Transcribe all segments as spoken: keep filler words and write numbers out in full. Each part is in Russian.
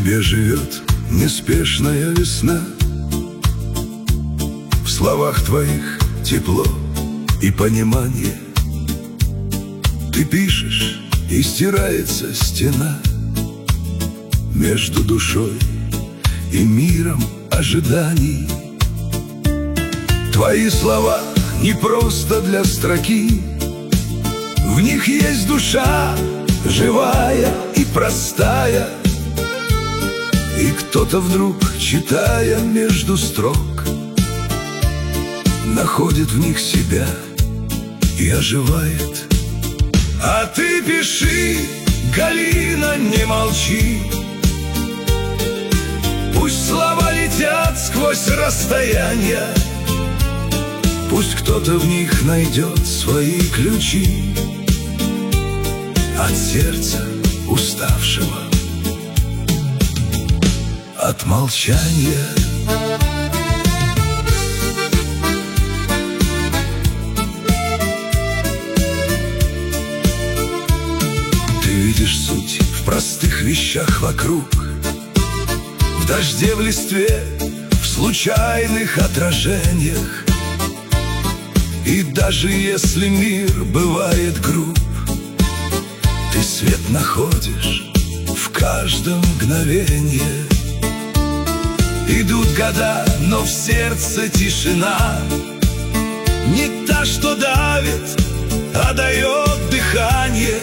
тебе живет неспешная весна. В словах твоих тепло и понимание. Ты пишешь, и стирается стена между душой и миром ожиданий. Твои слова не просто для строки, в них есть душа, живая и простая. И кто-то вдруг, читая между строк, находит в них себя и оживает. А ты пиши, Галина, не молчи. Пусть слова летят сквозь расстояния, пусть кто-то в них найдет свои ключи от сердца уставшего, от молчания. Ты видишь суть в простых вещах вокруг, в дожде, в листве, в случайных отражениях. И даже если мир бывает груб, ты свет находишь в каждом мгновении. Идут года, но в сердце тишина, не та, что давит, а дает дыхание.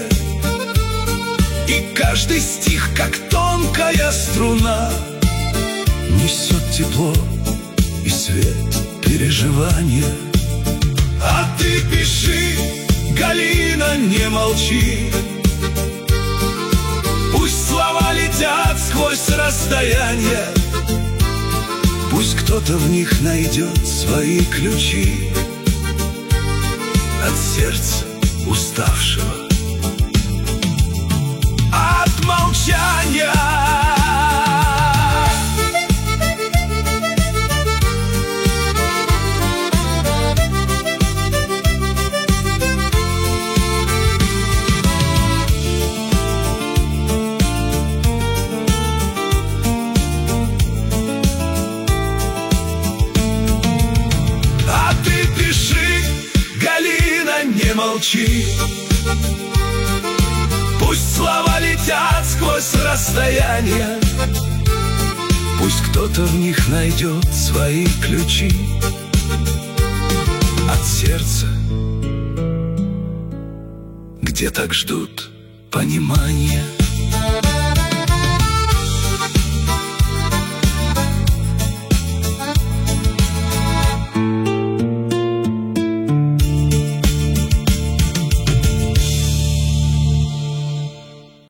И каждый стих, как тонкая струна, несет тепло и свет переживания. А ты пиши, Галина, не молчи. Пусть слова летят сквозь расстояние, пусть кто-то в них найдет свои ключи от сердца уставшего, от молчания. Не молчи. Пусть слова летят сквозь расстояние, пусть кто-то в них найдет свои ключи от сердца, где так ждут понимания.